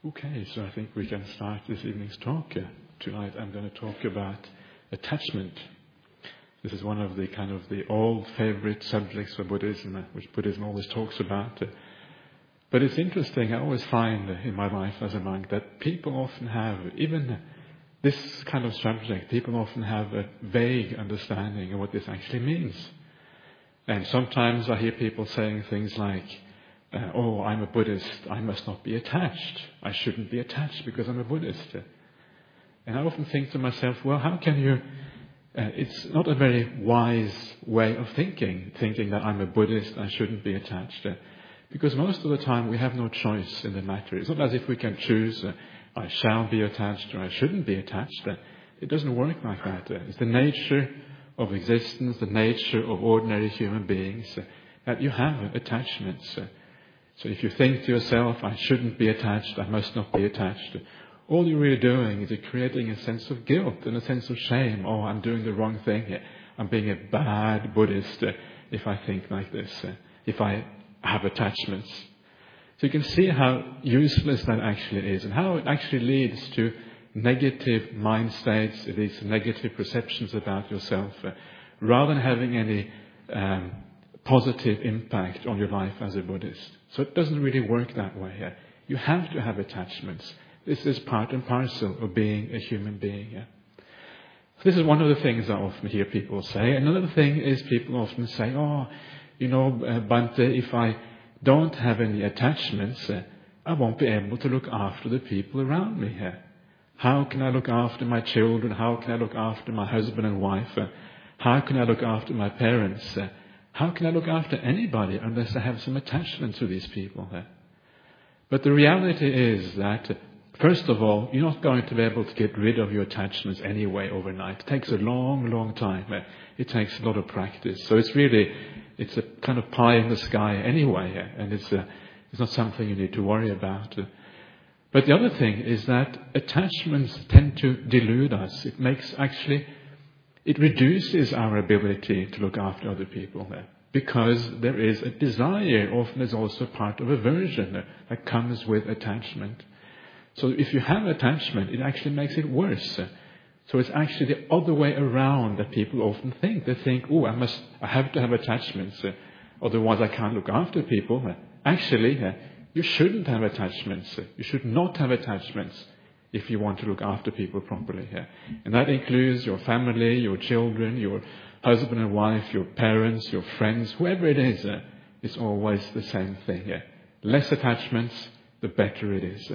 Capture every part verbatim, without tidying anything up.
Okay, so I think we can start this evening's talk. Uh, tonight I'm going to talk about attachment. This is one of the kind of the old favorite subjects for Buddhism, uh, which Buddhism always talks about. Uh, but it's interesting, I always find uh, in my life as a monk that people often have, even uh, this kind of subject, people often have a vague understanding of what this actually means. And sometimes I hear people saying things like, Uh, oh, I'm a Buddhist, I must not be attached. I shouldn't be attached because I'm a Buddhist. And I often think to myself, well, how can you... Uh, it's not a very wise way of thinking, thinking that I'm a Buddhist, I shouldn't be attached. Uh, because most of the time we have no choice in the matter. It's not as if we can choose, uh, I shall be attached or I shouldn't be attached. Uh, it doesn't work like that. Uh, it's the nature of existence, the nature of ordinary human beings, uh, that you have attachments. Uh, So if you think to yourself, I shouldn't be attached, I must not be attached, all you're really doing is creating a sense of guilt and a sense of shame. Oh, I'm doing the wrong thing here. I'm being a bad Buddhist uh, if I think like this, uh, if I have attachments. So you can see how useless that actually is and how it actually leads to negative mind states, it leads to negative perceptions about yourself, uh, rather than having any um, positive impact on your life as a Buddhist. So it doesn't really work that way. Yeah? You have to have attachments. This is part and parcel of being a human being. Yeah? So this is one of the things I often hear people say. Another thing is people often say, oh, you know, uh, Bhante, if I don't have any attachments, uh, I won't be able to look after the people around me. Yeah? How can I look after my children? How can I look after my husband and wife? Uh, how can I look after my parents? Uh, How can I look after anybody unless I have some attachment to these people? But the reality is that, first of all, you're not going to be able to get rid of your attachments anyway overnight. It takes a long, long time. It takes a lot of practice. So it's really, it's a kind of pie in the sky anyway, and it's, a, it's not something you need to worry about. But the other thing is that attachments tend to delude us. It makes actually... It reduces our ability to look after other people there, because there is a desire, often is also part of aversion that comes with attachment. So if you have attachment, it actually makes it worse. So it's actually the other way around that people often think. They think, oh, I must, I have to have attachments, otherwise I can't look after people. Actually, you shouldn't have attachments. You should not have attachments if you want to look after people properly here. And that includes your family, your children, your husband and wife, your parents, your friends, whoever it is. Uh, it's always the same thing here. Less attachments, the better it is. Uh.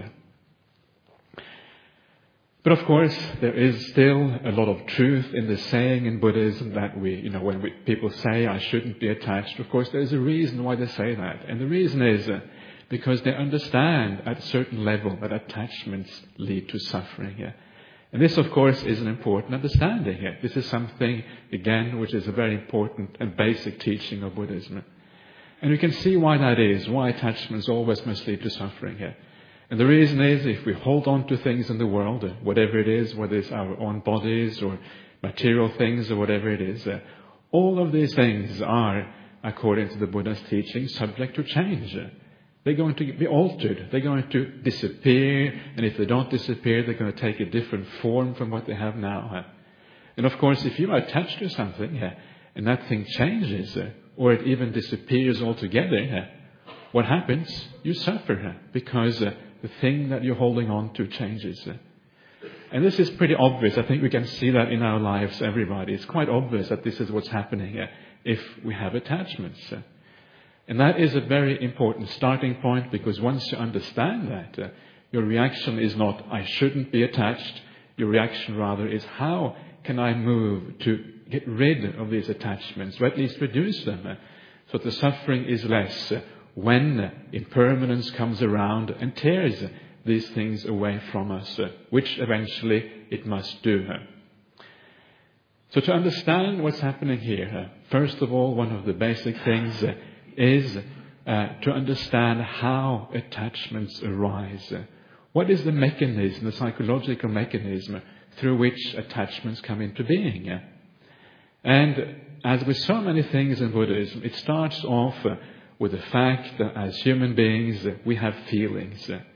But of course, there is still a lot of truth in the saying in Buddhism that we, you know, when we, people say, I shouldn't be attached, of course, there's a reason why they say that. And the reason is... Uh, because they understand at a certain level that attachments lead to suffering here. And this, of course, is an important understanding here. This is something, again, which is a very important and basic teaching of Buddhism. And we can see why that is, why attachments always must lead to suffering here. And the reason is, if we hold on to things in the world, whatever it is, whether it's our own bodies or material things or whatever it is, all of these things are, according to the Buddha's teaching, subject to change. They're going to be altered. They're going to disappear. And if they don't disappear, they're going to take a different form from what they have now. And of course, if you are attached to something and that thing changes or it even disappears altogether, what happens? You suffer because the thing that you're holding on to changes. And this is pretty obvious. I think we can see that in our lives, everybody. It's quite obvious that this is what's happening if we have attachments. And that is a very important starting point, because once you understand that, uh, your reaction is not, I shouldn't be attached. Your reaction rather is, how can I move to get rid of these attachments, or at least reduce them, uh, so that the suffering is less uh, when uh, impermanence comes around and tears uh, these things away from us, uh, which eventually it must do. Uh. So to understand what's happening here, uh, first of all, one of the basic things uh, is uh, to understand how attachments arise. Uh, what is the mechanism, the psychological mechanism through which attachments come into being? Uh, and as with so many things in Buddhism, it starts off uh, with the fact that as human beings uh, we have feelings. Uh,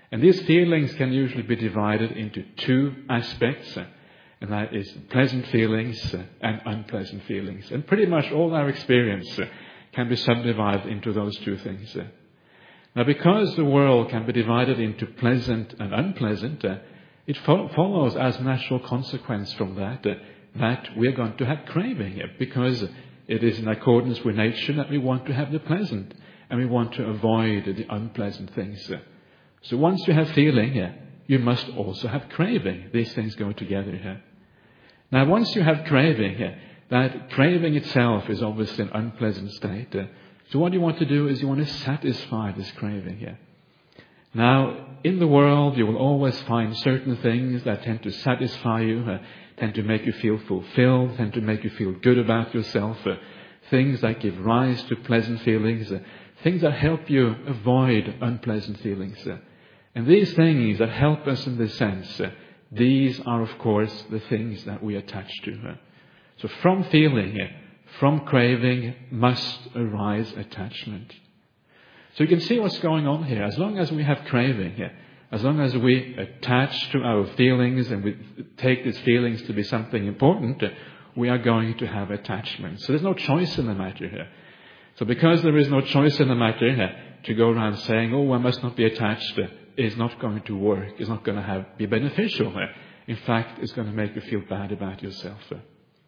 And these feelings can usually be divided into two aspects, and that is pleasant feelings and unpleasant feelings. And pretty much all our experience can be subdivided into those two things. Now, because the world can be divided into pleasant and unpleasant, it fo- follows as a natural consequence from that that we're going to have craving, because it is in accordance with nature that we want to have the pleasant and we want to avoid the unpleasant things. So once you have feeling, you must also have craving. These things go together here. Now, once you have craving, that craving itself is obviously an unpleasant state. So what you want to do is you want to satisfy this craving here. Now, in the world, you will always find certain things that tend to satisfy you, uh, tend to make you feel fulfilled, tend to make you feel good about yourself, uh, things that give rise to pleasant feelings, uh, things that help you avoid unpleasant feelings. Uh, and these things that help us in this sense, uh, these are, of course, the things that we attach to. Uh. So from feeling, uh, from craving, must arise attachment. So you can see what's going on here. As long as we have craving, uh, as long as we attach to our feelings and we take these feelings to be something important, uh, we are going to have attachment. So there's no choice in the matter here. So because there is no choice in the matter, uh, to go around saying, oh, I must not be attached, uh, is not going to work. It's not going to have, be beneficial. Uh. In fact, it's going to make you feel bad about yourself. Uh.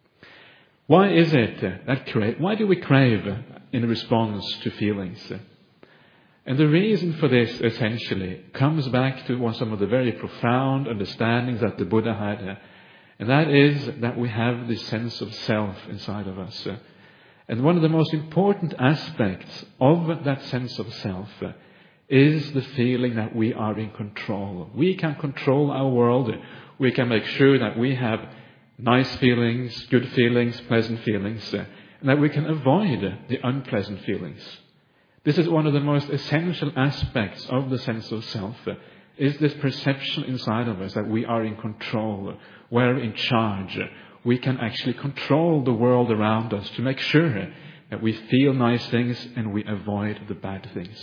Why is it uh, that crave? Why do we crave uh, in response to feelings? Uh? And the reason for this, essentially, comes back to one, some of the very profound understandings that the Buddha had. Uh, and that is that we have this sense of self inside of us. Uh, and one of the most important aspects of that sense of self uh, is the feeling that we are in control. We can control our world. We can make sure that we have nice feelings, good feelings, pleasant feelings, uh, and that we can avoid uh, the unpleasant feelings. This is one of the most essential aspects of the sense of self, uh, is this perception inside of us that we are in control, we're in charge. We can actually control the world around us to make sure that we feel nice things and we avoid the bad things.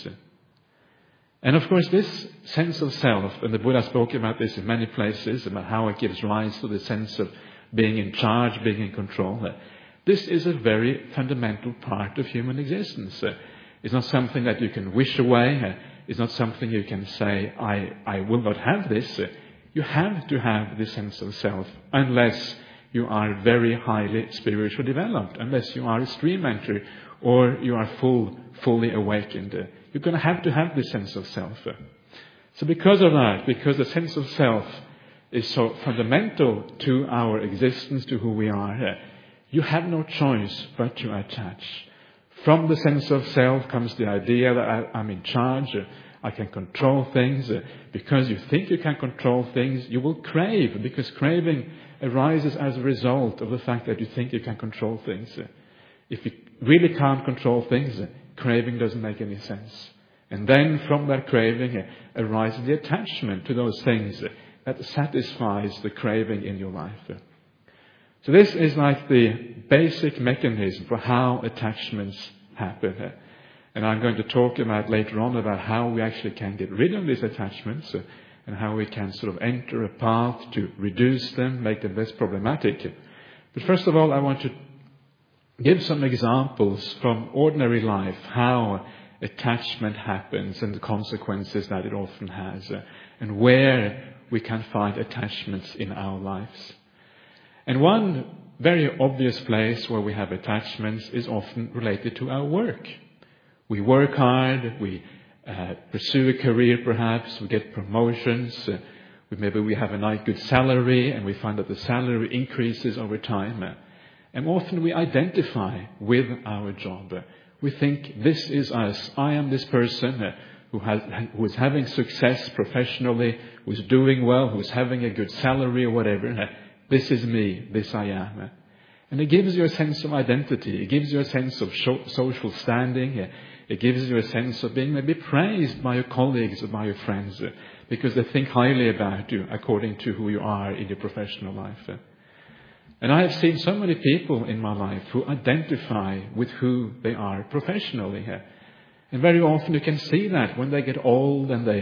And of course, this sense of self, and the Buddha spoke about this in many places, about how it gives rise to the sense of being in charge, being in control. This is a very fundamental part of human existence. It's not something that you can wish away. It's not something you can say, I, I will not have this. You have to have this sense of self, unless you are very highly spiritually developed, unless you are a stream entry or you are full, fully awakened. You're going to have to have this sense of self. So because of that, because the sense of self is so fundamental to our existence, to who we are, you have no choice but to attach. From the sense of self comes the idea that I, I'm in charge, I can control things. Because you think you can control things, you will crave, because craving arises as a result of the fact that you think you can control things. If you really can't control things, craving doesn't make any sense. And then from that craving arises the attachment to those things that satisfies the craving in your life. So this is like the basic mechanism for how attachments happen. And I'm going to talk about later on about how we actually can get rid of these attachments and how we can sort of enter a path to reduce them, make them less problematic. But first of all, I want to give some examples from ordinary life, how attachment happens and the consequences that it often has, uh, and where we can find attachments in our lives. And one very obvious place where we have attachments is often related to our work. We work hard, we uh, pursue a career perhaps, we get promotions, uh, we, maybe we have a nice good salary and we find that the salary increases over time. Uh, and often we identify with our job. Uh, we think, this is us, I am this person uh, who, has, who is having success professionally, who is doing well, who is having a good salary or whatever. Uh, this is me, this I am. Uh, and it gives you a sense of identity, it gives you a sense of show, social standing, uh, it gives you a sense of being maybe praised by your colleagues or by your friends uh, because they think highly about you according to who you are in your professional life. Uh. And I have seen so many people in my life who identify with who they are professionally. Uh. And very often you can see that when they get old and they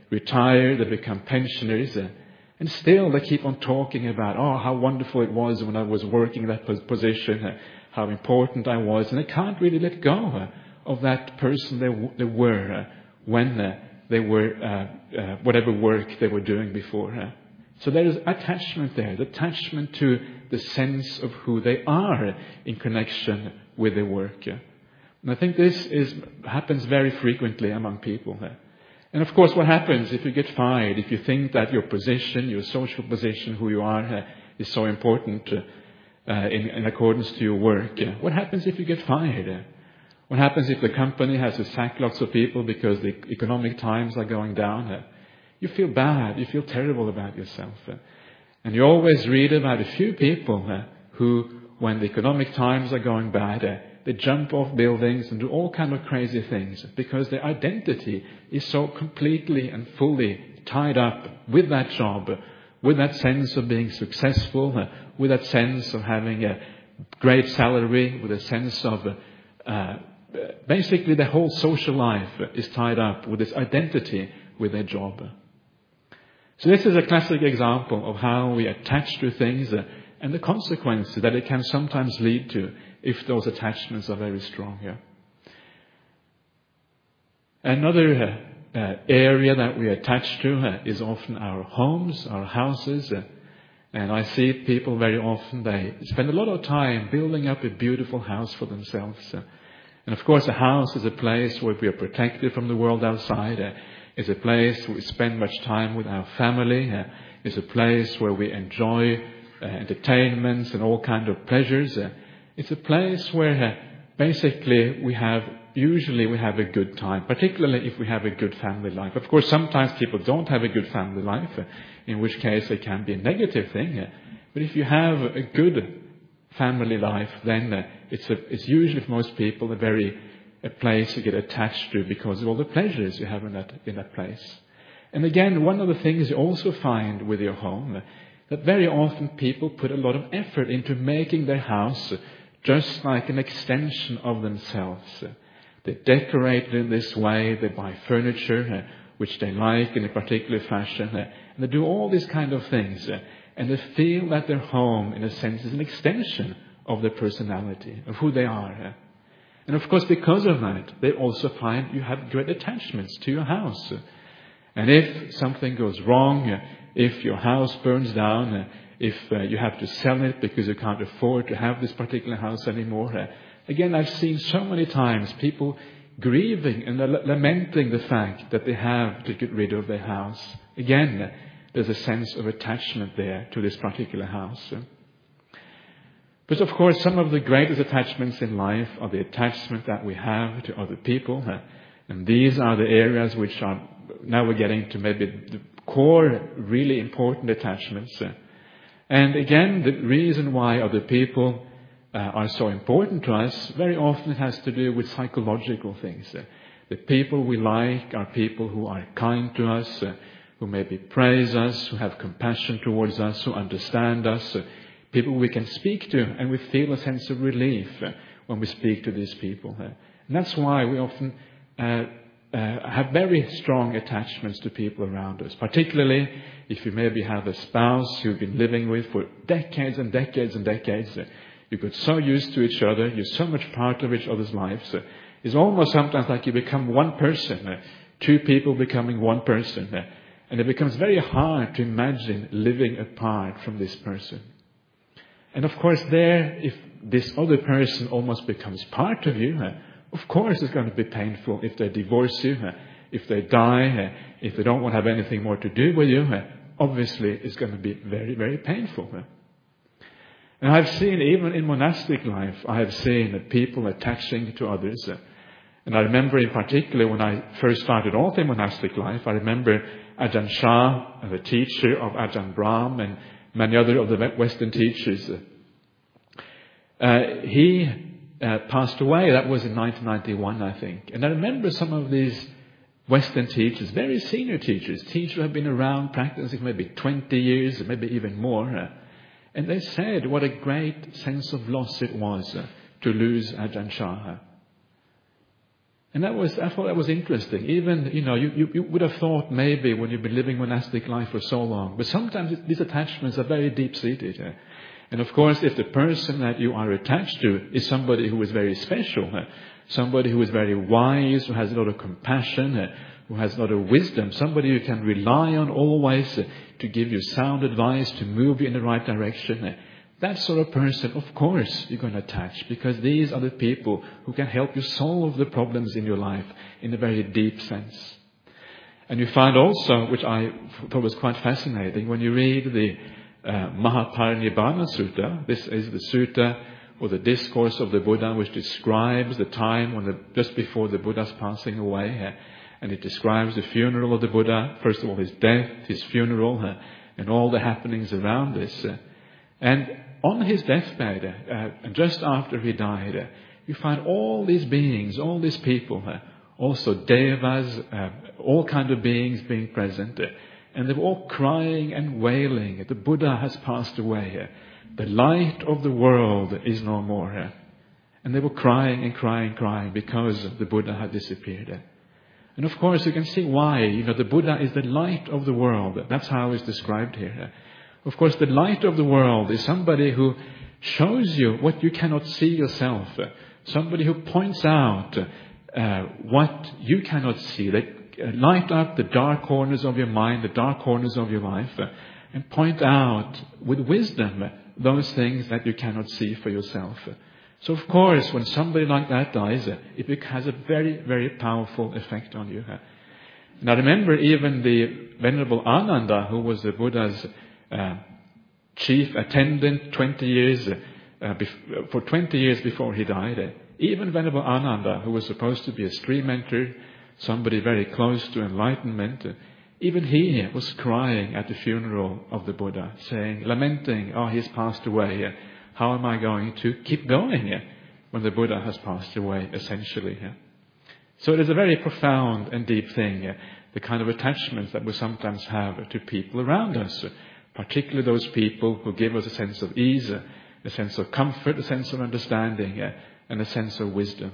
retire, they become pensioners, uh, and still they keep on talking about, oh, how wonderful it was when I was working in that pos- position, uh, how important I was, and they can't really let go uh, of that person they, w- they were uh, when uh, they were, uh, uh, whatever work they were doing before. Uh. So there is attachment there, the attachment to the sense of who they are in connection with their work. Uh. And I think this is happens very frequently among people. Uh. And of course, what happens if you get fired, if you think that your position, your social position, who you are, uh, is so important uh, uh, in, in accordance to your work? Uh, what happens if you get fired? Uh, what happens if the company has to sack lots of people because the economic times are going down? Uh, you feel bad, you feel terrible about yourself. Uh, and you always read about a few people uh, who, when the economic times are going bad, uh, they jump off buildings and do all kind of crazy things because their identity is so completely and fully tied up with that job, with that sense of being successful, with that sense of having a great salary, with a sense of uh, basically the whole social life is tied up with this identity with their job. So this is a classic example of how we attach to things and the consequences that it can sometimes lead to if those attachments are very strong. Yeah. Another uh, uh, area that we attach to uh, is often our homes, our houses. Uh, and I see people very often, they spend a lot of time building up a beautiful house for themselves. Uh, and of course, a house is a place where we are protected from the world outside. Uh, it's a place where we spend much time with our family. Uh, it's a place where we enjoy uh, entertainments and all kinds of pleasures. Uh, It's a place where uh, basically we have, usually we have a good time, particularly if we have a good family life. Of course, sometimes people don't have a good family life, uh, in which case it can be a negative thing. Uh, but if you have a good family life, then uh, it's, a, it's usually for most people a very a place you get attached to because of all the pleasures you have in that, in that place. And again, one of the things you also find with your home, uh, that very often people put a lot of effort into making their house uh, just like an extension of themselves. They decorate it in this way. They buy furniture uh, which they like in a particular fashion. Uh, and they do all these kind of things. Uh, and they feel that their home, in a sense, is an extension of their personality, of who they are. Uh. And of course, because of that, they also find you have great attachments to your house. Uh, and if something goes wrong, uh, if your house burns down, uh, if uh, you have to sell it because you can't afford to have this particular house anymore. Uh, again, I've seen so many times people grieving and l- lamenting the fact that they have to get rid of their house. Again, uh, there's a sense of attachment there to this particular house. Uh, but of course, some of the greatest attachments in life are the attachment that we have to other people. Uh, and these are the areas which are, now we're getting to maybe the core, really important attachments. Uh, And again, the reason why other people uh, are so important to us very often has to do with psychological things. Uh, the people we like are people who are kind to us, uh, who maybe praise us, who have compassion towards us, who understand us, uh, people we can speak to, and we feel a sense of relief uh, when we speak to these people. Uh, and that's why we often uh, Uh, have very strong attachments to people around us, particularly if you maybe have a spouse you've been living with for decades and decades and decades. Uh, you got so used to each other, you're so much part of each other's lives. Uh, it's almost sometimes like you become one person, uh, two people becoming one person. Uh, and it becomes very hard to imagine living apart from this person. And of course there, if this other person almost becomes part of you, uh, of course it's going to be painful if they divorce you, uh, if they die, uh, if they don't want to have anything more to do with you. Uh, obviously it's going to be very, very painful. Uh. And I've seen, even in monastic life, I have seen uh, people attaching to others. Uh, and I remember in particular when I first started off in monastic life, I remember Ajahn Chah, the teacher of Ajahn Brahm and many other of the Western teachers. Uh, uh, he Uh, passed away. That was in nineteen ninety-one, I think. And I remember some of these Western teachers, very senior teachers, teachers who have been around practicing maybe twenty years, maybe even more. Uh, and they said what a great sense of loss it was uh, to lose Ajahn Chah. And that was, I thought that was interesting. Even, you know, you, you, you would have thought maybe when you've been living monastic life for so long, but sometimes it, these attachments are very deep-seated. Uh, and of course, if the person that you are attached to is somebody who is very special, uh, somebody who is very wise, who has a lot of compassion, uh, who has a lot of wisdom, somebody you can rely on always uh, to give you sound advice, to move you in the right direction, uh, that sort of person, of course, you're going to attach, because these are the people who can help you solve the problems in your life in a very deep sense. And you find also, which I thought was quite fascinating, when you read the uh, Mahaparinibbana Sutta, this is the sutta or the discourse of the Buddha which describes the time when the, just before the Buddha's passing away, uh, and it describes the funeral of the Buddha, first of all his death, his funeral, uh, and all the happenings around this. Uh, and on his deathbed, uh, and just after he died, uh, you find all these beings, all these people, uh, also devas, uh, all kind of beings being present, uh, and they were all crying and wailing. The Buddha has passed away. Uh, the light of the world is no more. Uh, and they were crying and crying and crying because the Buddha had disappeared. Uh, and of course, you can see why. You know, the Buddha is the light of the world. That's how it's described here. Uh, Of course, the light of the world is somebody who shows you what you cannot see yourself. Somebody who points out uh, what you cannot see. They light up the dark corners of your mind, the dark corners of your life, uh, and point out with wisdom those things that you cannot see for yourself. So, of course, when somebody like that dies, uh, it has a very, very powerful effect on you. Now, remember, even the Venerable Ananda, who was the Buddha's Uh, chief attendant twenty years uh, bef- for twenty years before he died. Uh, even Venerable Ananda, who was supposed to be a stream mentor, somebody very close to enlightenment, uh, even he was crying at the funeral of the Buddha, saying, lamenting, "Oh, he's passed away. Uh, how am I going to keep going uh, when the Buddha has passed away?" Essentially. Uh. So it is a very profound and deep thing, uh, the kind of attachments that we sometimes have to people around us. Uh, Particularly those people who give us a sense of ease, a sense of comfort, a sense of understanding, and a sense of wisdom.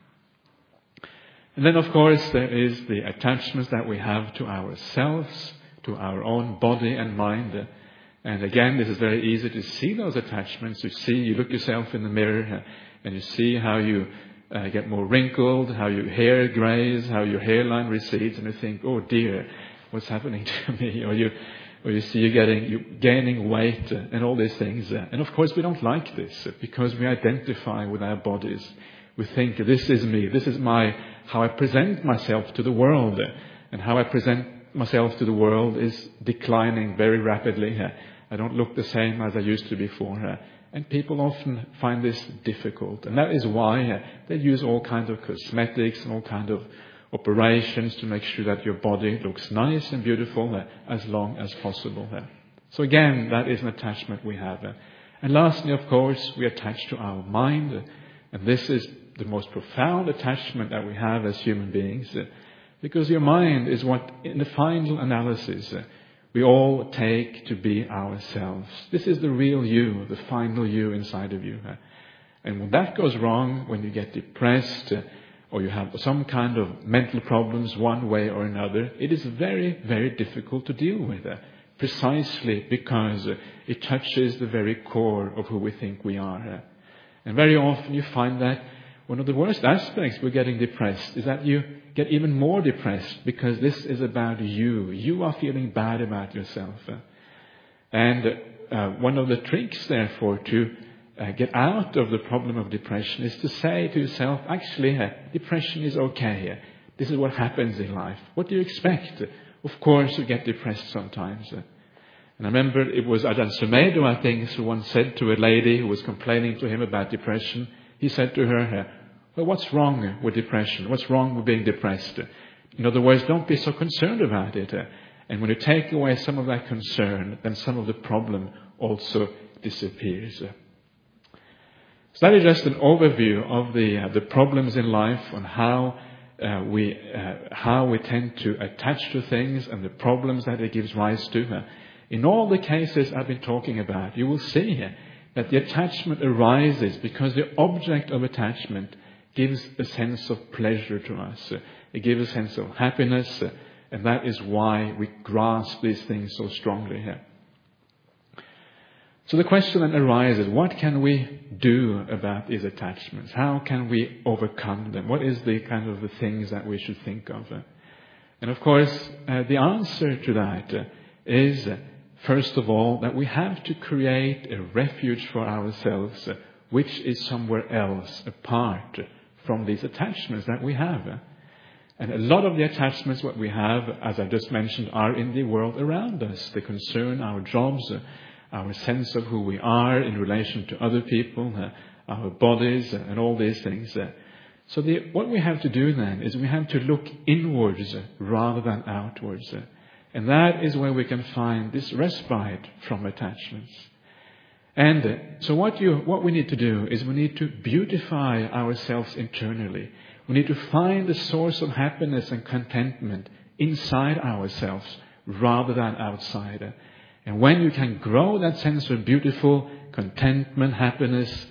And then, of course, there is the attachments that we have to ourselves, to our own body and mind. And again, this is very easy to see those attachments. You see, you look yourself in the mirror, and you see how you uh, get more wrinkled, how your hair grays, how your hairline recedes, and you think, "Oh dear, what's happening to me?" Or you Or you see you're getting, you're gaining weight and all these things. And of course we don't like this because we identify with our bodies. We think, this is me, this is my, how I present myself to the world. And how I present myself to the world is declining very rapidly. I don't look the same as I used to before. And people often find this difficult. And that is why they use all kinds of cosmetics and all kinds of operations to make sure that your body looks nice and beautiful uh, as long as possible. Uh. So again, that is an attachment we have. Uh. And lastly, of course, we attach to our mind. Uh, and this is the most profound attachment that we have as human beings. Uh, because your mind is what, in the final analysis, uh, we all take to be ourselves. This is the real you, the final you inside of you. Uh. And when that goes wrong, when you get depressed, uh, or you have some kind of mental problems one way or another, it is very, very difficult to deal with. Uh, precisely because uh, it touches the very core of who we think we are. Uh, and very often you find that one of the worst aspects of getting depressed is that you get even more depressed because this is about you. You are feeling bad about yourself. Uh, and uh, one of the tricks, therefore, to Uh, get out of the problem of depression is to say to yourself, actually, uh, depression is okay. Uh, this is what happens in life. What do you expect? Uh, of course, you get depressed sometimes. Uh, and I remember it was Ajahn Sumedho, I think, who once said to a lady who was complaining to him about depression, he said to her, uh, well, what's wrong with depression? What's wrong with being depressed? Uh, in other words, don't be so concerned about it. Uh, and when you take away some of that concern, then some of the problem also disappears. Uh, So that is just an overview of the uh, the problems in life and how uh, we uh, how we tend to attach to things and the problems that it gives rise to. Uh, in all the cases I've been talking about, you will see uh, that the attachment arises because the object of attachment gives a sense of pleasure to us. It gives a sense of happiness. And that is why we grasp these things so strongly here. So the question then arises, what can we do about these attachments? How can we overcome them? What is the kind of the things that we should think of? And of course, uh, the answer to that uh, is, uh, first of all, that we have to create a refuge for ourselves, uh, which is somewhere else apart from these attachments that we have. And a lot of the attachments what we have, as I just mentioned, are in the world around us. They concern our jobs, uh, our sense of who we are in relation to other people, uh, our bodies, uh, and all these things. Uh. So the, what we have to do then is we have to look inwards uh, rather than outwards. Uh. And that is where we can find this respite from attachments. And uh, so what, you, what we need to do is we need to beautify ourselves internally. We need to find the source of happiness and contentment inside ourselves rather than outside. Uh. And when you can grow that sense of beautiful contentment, happiness,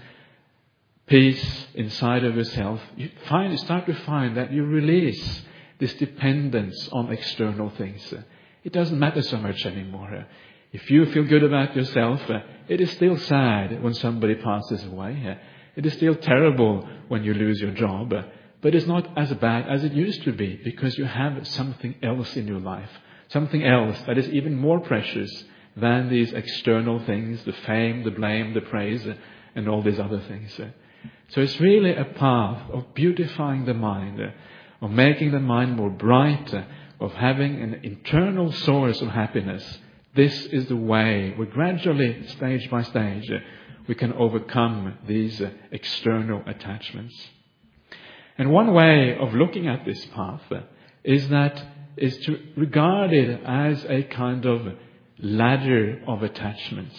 peace inside of yourself, you find, you start to find that you release this dependence on external things. It doesn't matter so much anymore. If you feel good about yourself, it is still sad when somebody passes away. It is still terrible when you lose your job. But it's not as bad as it used to be because you have something else in your life. Something else that is even more precious than these external things, the fame, the blame, the praise, and all these other things. So it's really a path of beautifying the mind, of making the mind more bright, of having an internal source of happiness. This is the way we gradually, stage by stage, we can overcome these external attachments. And one way of looking at this path is that is to regard it as a kind of ladder of attachments.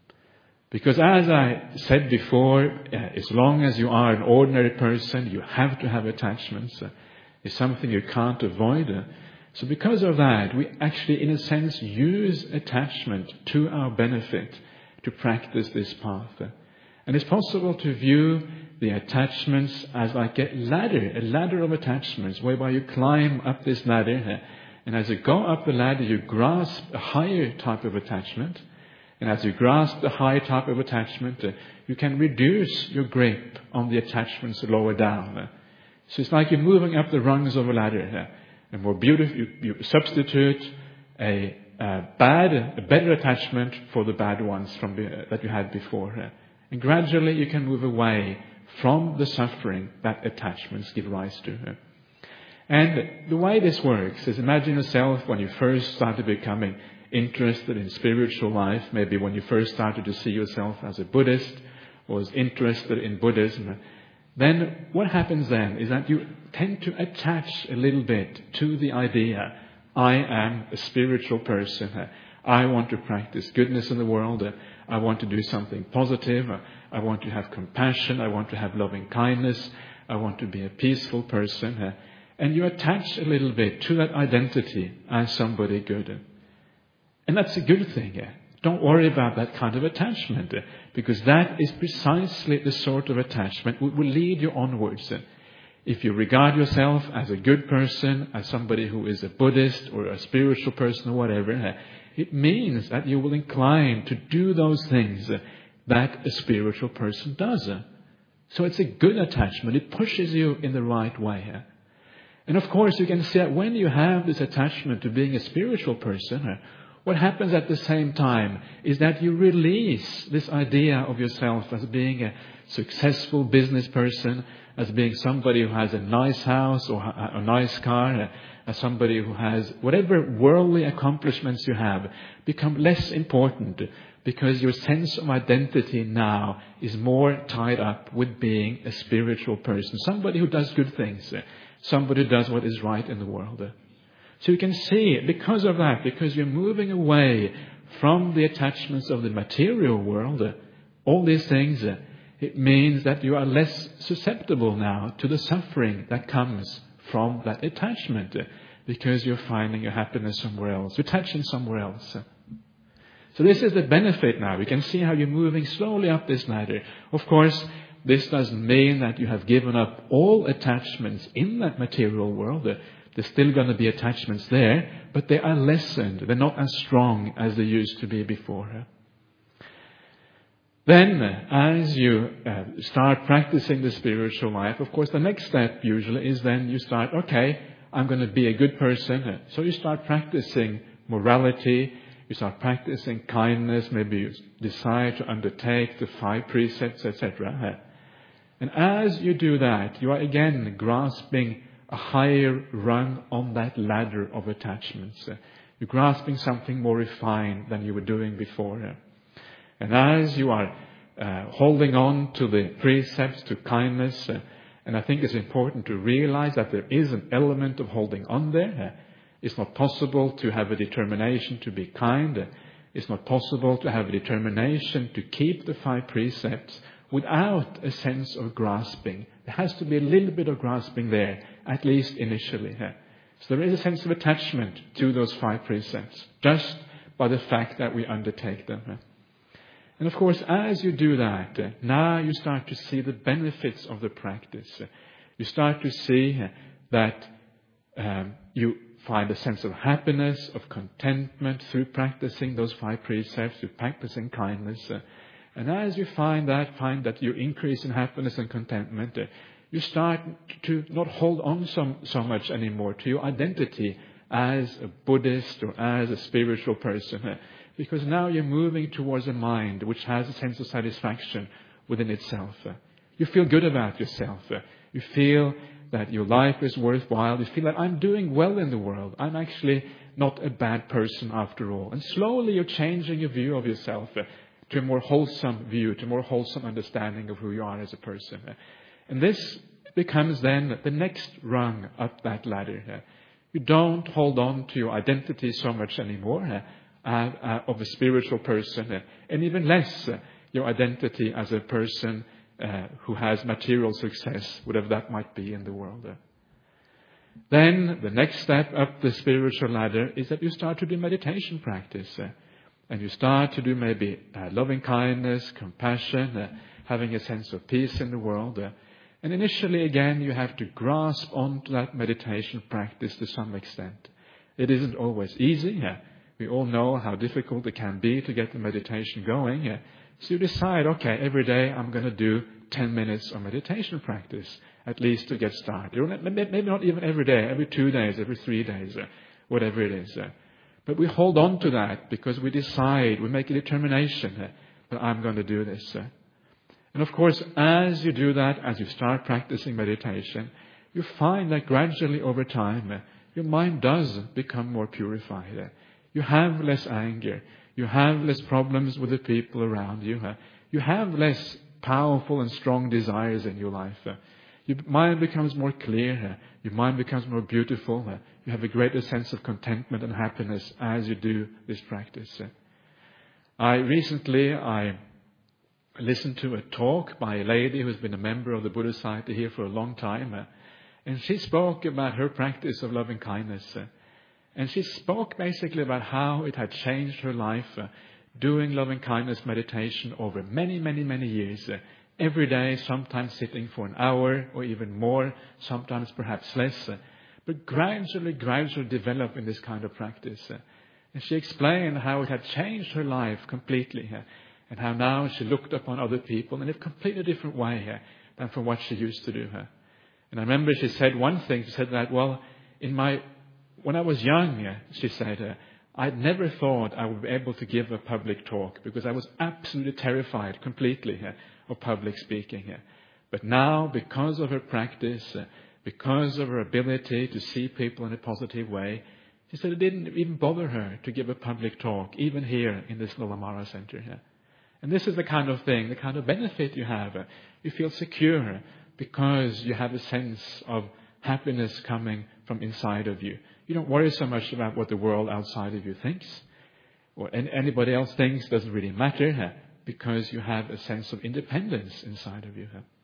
Because as I said before, uh, as long as you are an ordinary person, you have to have attachments. Uh, it's something you can't avoid. Uh, so because of that, we actually, in a sense, use attachment to our benefit to practice this path. Uh, and it's possible to view the attachments as like a ladder, a ladder of attachments, whereby you climb up this ladder. Uh, And as you go up the ladder, you grasp a higher type of attachment. And as you grasp the higher type of attachment, uh, you can reduce your grip on the attachments lower down. Uh, so it's like you're moving up the rungs of a ladder. Uh, and more beautiful, you, you substitute a, a bad, a better attachment for the bad ones from the, uh, that you had before. Uh, and gradually you can move away from the suffering that attachments give rise to. Uh, And the way this works is, imagine yourself when you first started becoming interested in spiritual life, maybe when you first started to see yourself as a Buddhist or was interested in Buddhism. Then what happens then is that you tend to attach a little bit to the idea, I am a spiritual person. I want to practice goodness in the world. I want to do something positive. I want to have compassion. I want to have loving kindness. I want to be a peaceful person. And you attach a little bit to that identity as somebody good. And that's a good thing. Don't worry about that kind of attachment, because that is precisely the sort of attachment that will lead you onwards. If you regard yourself as a good person, as somebody who is a Buddhist or a spiritual person or whatever, it means that you will incline to do those things that a spiritual person does. So it's a good attachment. It pushes you in the right way. And of course, you can see that when you have this attachment to being a spiritual person, what happens at the same time is that you release this idea of yourself as being a successful business person, as being somebody who has a nice house or a nice car, as somebody who has whatever worldly accomplishments you have become less important, because your sense of identity now is more tied up with being a spiritual person, somebody who does good things, somebody who does what is right in the world. So you can see, because of that, because you're moving away from the attachments of the material world, all these things, it means that you are less susceptible now to the suffering that comes from that attachment, because you're finding your happiness somewhere else, you're attaching somewhere else. So this is the benefit now. We can see how you're moving slowly up this ladder. Of course, this doesn't mean that you have given up all attachments in that material world. There's still going to be attachments there, but they are lessened. They're not as strong as they used to be before. Then, as you uh, start practicing the spiritual life, of course, the next step usually is then you start, okay, I'm going to be a good person. So you start practicing morality, you start practicing kindness, maybe you decide to undertake the five precepts, et cetera. And as you do that, you are again grasping a higher rung on that ladder of attachments. You're grasping something more refined than you were doing before. And as you are uh, holding on to the precepts, to kindness, uh, and I think it's important to realize that there is an element of holding on there. Uh, it's not possible to have a determination to be kind. Uh, it's not possible to have a determination to keep the five precepts without a sense of grasping. There has to be a little bit of grasping there, at least initially. Uh, so there is a sense of attachment to those five precepts, just by the fact that we undertake them. Uh, And of course, as you do that, uh, now you start to see the benefits of the practice. Uh, you start to see uh, that um, you find a sense of happiness, of contentment through practicing those five precepts, through practicing kindness. Uh, and as you find that, find that you increase in happiness and contentment, uh, you start to not hold on so, so much anymore to your identity as a Buddhist or as a spiritual person. Uh, Because now you're moving towards a mind which has a sense of satisfaction within itself. You feel good about yourself. You feel that your life is worthwhile. You feel that I'm doing well in the world. I'm actually not a bad person after all. And slowly you're changing your view of yourself to a more wholesome view, to a more wholesome understanding of who you are as a person. And this becomes then the next rung up that ladder. You don't hold on to your identity so much anymore. Uh, uh, of a spiritual person, uh, and even less uh, your identity as a person uh, who has material success, whatever that might be in the world. Uh. Then the next step up the spiritual ladder is that you start to do meditation practice. Uh, and you start to do maybe uh, loving kindness, compassion, uh, having a sense of peace in the world. Uh, and initially, again, you have to grasp onto that meditation practice to some extent. It isn't always easy. Uh, We all know how difficult it can be to get the meditation going. So you decide, okay, every day I'm going to do ten minutes of meditation practice, at least to get started. Maybe not even every day, every two days, every three days, whatever it is. But we hold on to that because we decide, we make a determination that I'm going to do this. And of course, as you do that, as you start practicing meditation, you find that gradually over time, your mind does become more purified. You have less anger. You have less problems with the people around you. You have less powerful and strong desires in your life. Your mind becomes more clear. Your mind becomes more beautiful. You have a greater sense of contentment and happiness as you do this practice. I recently, I listened to a talk by a lady who's been a member of the Buddha Society here for a long time. And she spoke about her practice of loving kindness. And she spoke basically about how it had changed her life uh, doing loving kindness meditation over many, many, many years. Uh, every day, sometimes sitting for an hour or even more, sometimes perhaps less. Uh, but gradually, gradually develop in this kind of practice. Uh, and she explained how it had changed her life completely. Uh, and how now she looked upon other people in a completely different way uh, than from what she used to do. Uh. And I remember she said one thing. She said that, well, in my When I was young, she said, uh, I'd never thought I would be able to give a public talk because I was absolutely terrified completely uh, of public speaking. Uh. But now, because of her practice, uh, because of her ability to see people in a positive way, she said it didn't even bother her to give a public talk, even here in this Lulamara Center. Uh. And this is the kind of thing, the kind of benefit you have. Uh. You feel secure because you have a sense of happiness coming from inside of you. You don't worry so much about what the world outside of you thinks or anybody else thinks. Doesn't really matter because you have a sense of independence inside of you.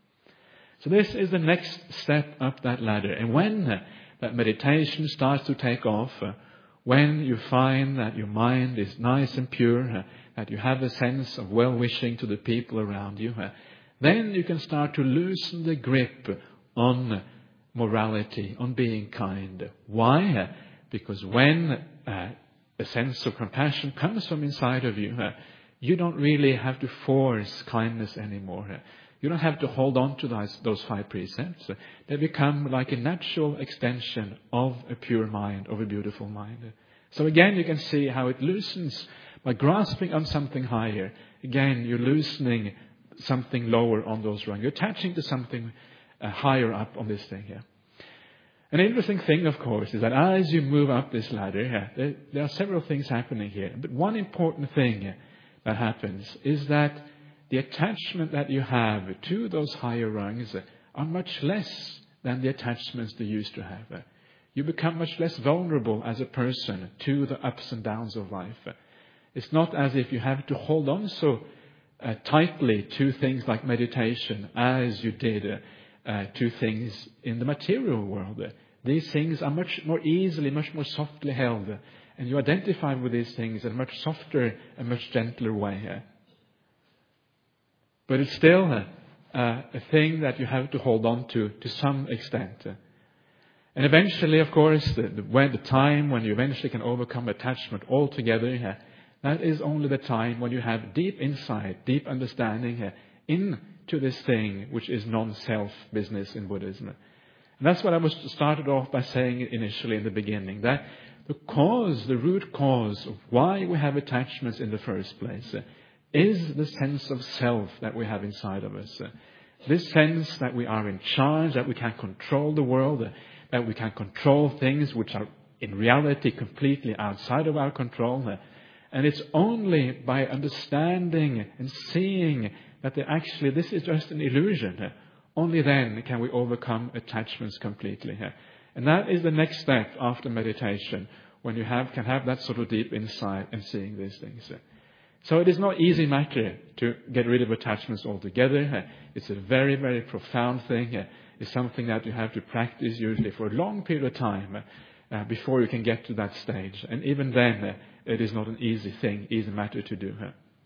So this is the next step up that ladder. And when that meditation starts to take off, when you find that your mind is nice and pure, that you have a sense of well-wishing to the people around you, then you can start to loosen the grip on morality, on being kind. Why? Because when uh, a sense of compassion comes from inside of you, uh, you don't really have to force kindness anymore. Uh, you don't have to hold on to those, those five precepts. Uh, they become like a natural extension of a pure mind, of a beautiful mind. Uh, so again, you can see how it loosens by grasping on something higher. Again, you're loosening something lower on those rungs. You're attaching to something uh, higher up on this thing here. An interesting thing, of course, is that as you move up this ladder, yeah, there, there are several things happening here. But one important thing that happens is that the attachment that you have to those higher rungs are much less than the attachments they used to have. You become much less vulnerable as a person to the ups and downs of life. It's not as if you have to hold on so uh, tightly to things like meditation as you did uh, uh, to things in the material world. These things are much more easily, much more softly held. And you identify with these things in a much softer and much gentler way. But it's still uh, uh, a thing that you have to hold on to to some extent. And eventually, of course, the, the, when the time when you eventually can overcome attachment altogether, uh, that is only the time when you have deep insight, deep understanding uh, into this thing which is non-self business in Buddhism. And that's what I was started off by saying initially in the beginning, that the cause, the root cause of why we have attachments in the first place uh, is the sense of self that we have inside of us. Uh, this sense that we are in charge, that we can control the world, uh, that we can control things which are in reality completely outside of our control. Uh, and it's only by understanding and seeing that they actually this is just an illusion. Uh, only then can we overcome attachments completely. Uh, And that is the next step after meditation, when you have can have that sort of deep insight and seeing these things. So it is not easy matter to get rid of attachments altogether. It's a very, very profound thing. It's something that you have to practice usually for a long period of time uh, before you can get to that stage. And even then, uh, it is not an easy thing, easy matter to do.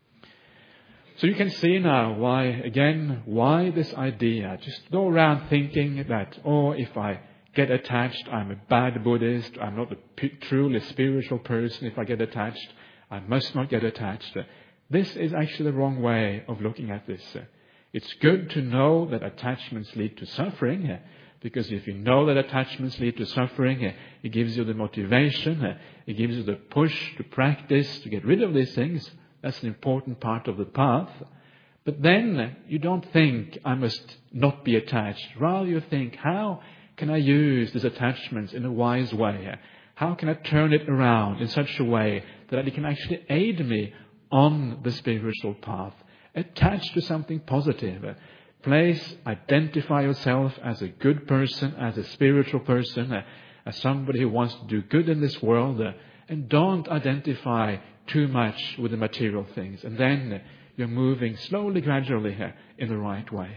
So you can see now why, again, why this idea. Just go around thinking that, oh, if I get attached, I'm a bad Buddhist, I'm not a p- truly spiritual person. If I get attached, I must not get attached. This is actually the wrong way of looking at this. It's good to know that attachments lead to suffering, because if you know that attachments lead to suffering, it gives you the motivation, it gives you the push to practice, to get rid of these things. That's an important part of the path. But then you don't think, I must not be attached. Rather you think, how can I use these attachments in a wise way? How can I turn it around in such a way that it can actually aid me on the spiritual path? Attach to something positive. Place, identify yourself as a good person, as a spiritual person, as somebody who wants to do good in this world, and don't identify too much with the material things. And then you're moving slowly, gradually in the right way.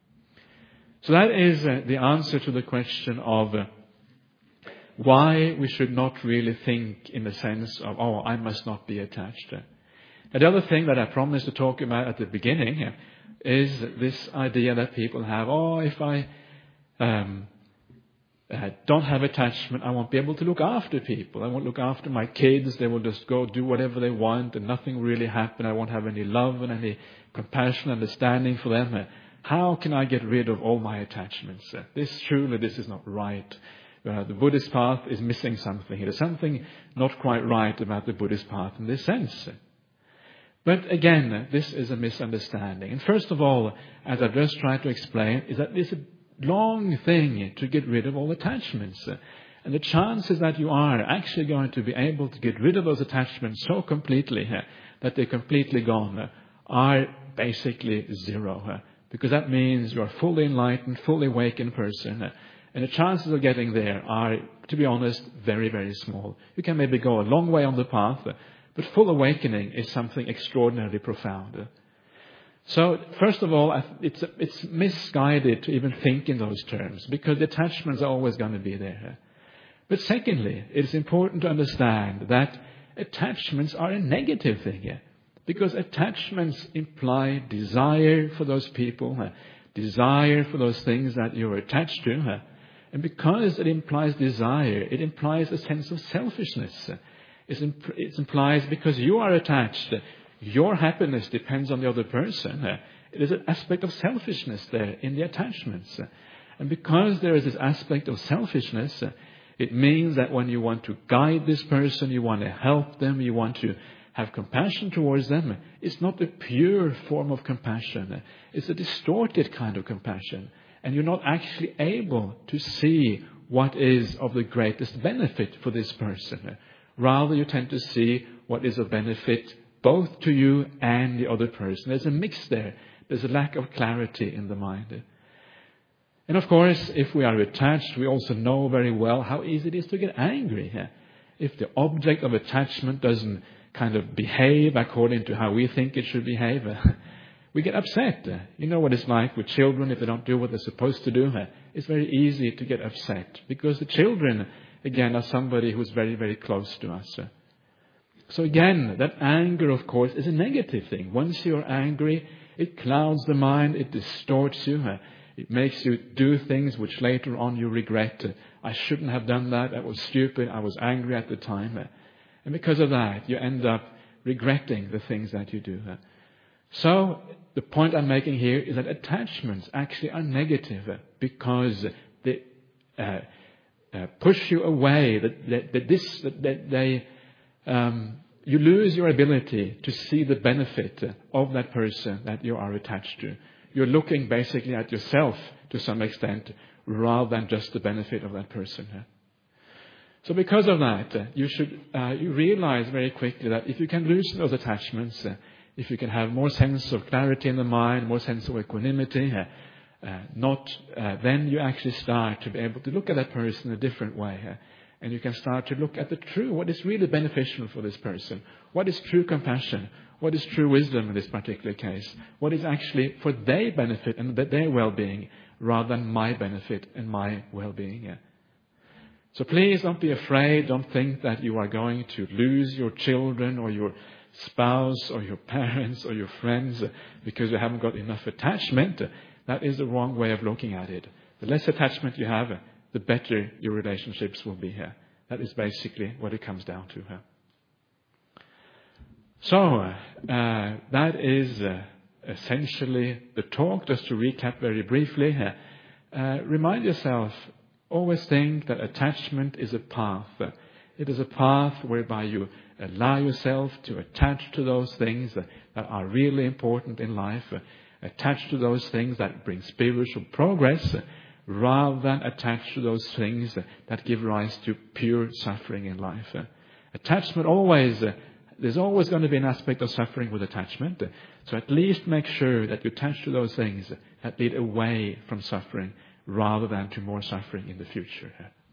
So that is uh, the answer to the question of uh, why we should not really think in the sense of, oh, I must not be attached. And the other thing that I promised to talk about at the beginning uh, is this idea that people have, oh, if I um, uh, don't have attachment, I won't be able to look after people. I won't look after my kids. They will just go do whatever they want and nothing will really happen. I won't have any love and any compassion, understanding for them. How can I get rid of all my attachments? This surely this is not right. Uh, the Buddhist path is missing something. There's something not quite right about the Buddhist path in this sense. But again, this is a misunderstanding. And first of all, as I've just tried to explain, is that it's a long thing to get rid of all attachments. And the chances that you are actually going to be able to get rid of those attachments so completely that they're completely gone are basically zero. Because that means you are fully enlightened, fully awakened person. And the chances of getting there are, to be honest, very, very small. You can maybe go a long way on the path, but full awakening is something extraordinarily profound. So, first of all, it's, it's misguided to even think in those terms, because the attachments are always going to be there. But secondly, it's important to understand that attachments are a negative thing. Because attachments imply desire for those people, uh, desire for those things that you're attached to. Uh, and because it implies desire, it implies a sense of selfishness. Uh, it, imp- it implies because you are attached, uh, your happiness depends on the other person. Uh, it is an aspect of selfishness there in the attachments. Uh, and because there is this aspect of selfishness, uh, it means that when you want to guide this person, you want to help them, you want to have compassion towards them, it's not a pure form of compassion. It's a distorted kind of compassion. And you're not actually able to see what is of the greatest benefit for this person. Rather, you tend to see what is of benefit both to you and the other person. There's a mix there. There's a lack of clarity in the mind. And of course, if we are attached, we also know very well how easy it is to get angry. If the object of attachment doesn't kind of behave according to how we think it should behave, we get upset. You know what it's like with children if they don't do what they're supposed to do. It's very easy to get upset because the children, again, are somebody who's very, very close to us. So again, that anger, of course, is a negative thing. Once you're angry, it clouds the mind, it distorts you. It makes you do things which later on you regret. I shouldn't have done that. That was stupid. I was angry at the time. And because of that, you end up regretting the things that you do. So the point I'm making here is that attachments actually are negative because they uh, uh, push you away. That, that, that this that, that they um, you lose your ability to see the benefit of that person that you are attached to. You're looking basically at yourself to some extent rather than just the benefit of that person. So because of that, you should uh, you realize very quickly that if you can loosen those attachments, uh, if you can have more sense of clarity in the mind, more sense of equanimity, uh, uh, not uh, then you actually start to be able to look at that person in a different way. Uh, and you can start to look at the true, what is really beneficial for this person. What is true compassion? What is true wisdom in this particular case? What is actually for their benefit and their well-being rather than my benefit and my well-being? Yeah. So please don't be afraid. Don't think that you are going to lose your children or your spouse or your parents or your friends because you haven't got enough attachment. That is the wrong way of looking at it. The less attachment you have, the better your relationships will be here. That is basically what it comes down to here. So, uh, that is uh, essentially the talk. Just to recap very briefly, uh, remind yourself, always think that attachment is a path. It is a path whereby you allow yourself to attach to those things that are really important in life, attach to those things that bring spiritual progress, rather than attach to those things that give rise to pure suffering in life. Attachment always... There's always going to be an aspect of suffering with attachment. So at least make sure that you attach to those things that lead away from suffering rather than to more suffering in the future.